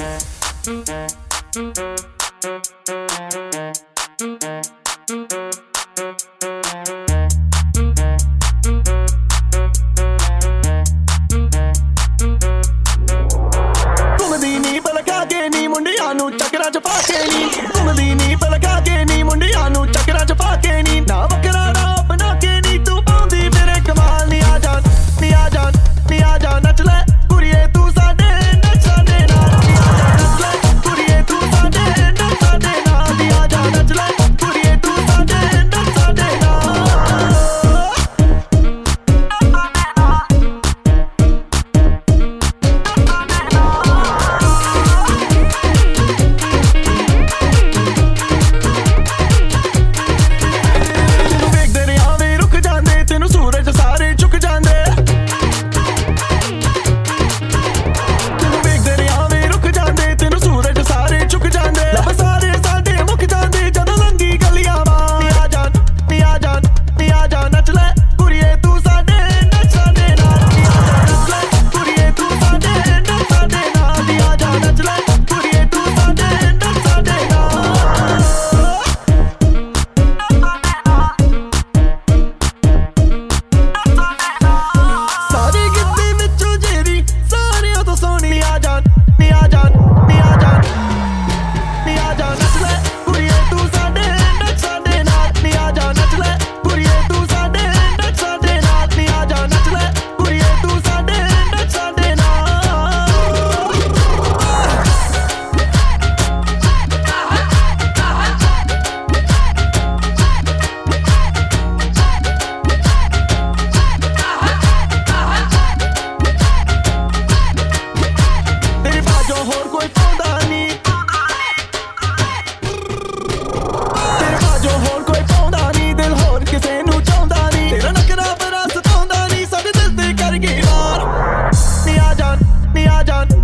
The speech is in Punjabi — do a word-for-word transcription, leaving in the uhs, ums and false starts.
ਘੁੰਮਦੀ ਨੀ ਪਲਕਾ ਕੇ ਨੀ ਮੁੰਡਿਆਂ ਨੂੰ ਚੱਕਰਾਂ ਚ ਪਾ ਕੇ ਨੀ ਘੁੰਮਦੀ ਨੀ ਪਲਕਾ ਕੇ ਨੀ ਮੁੰਡਿਆਂ ਨੂੰ ਚੱਕਰਾਂ ਚ ਪਾ ਕੇ ਨੀ ਨਾ ਵੱਖਰਾ ਨਾ ਬਣਾ ਕੇ ਨੀ ਤੂੰ ਪਾਉਂਦੀ ਮੇਰੇ ਕਮਾਲ ਨੀ ਆ ਜਾਨ ਨੀ ਆ ਜਾਨ ਨੀ ਆ ਜਾਨ ਨੱਚ ਲੈ ਕੁੜੀਏ ਤੂੰ ਸਾਡੇ ਨੱਚ ਸਾਡੇ ਨਾਲ ਨੀ ਆ ਜਾਨ ਨੱਚ ਲੈ ਕੁੜੀਏ ਤੂੰ ਸਾਡੇ ਨੱਚ ਸਾਡੇ ਨਾਲ ਨੀ ਆ ਜਾਨ ਨੱਚ ਲੈ ਕੁੜੀਏ ਤੂੰ ਸਾਡੇ ਨੱਚ ਸਾਡੇ ਨਾਲ ਨੀ ਆ ਜਾਨ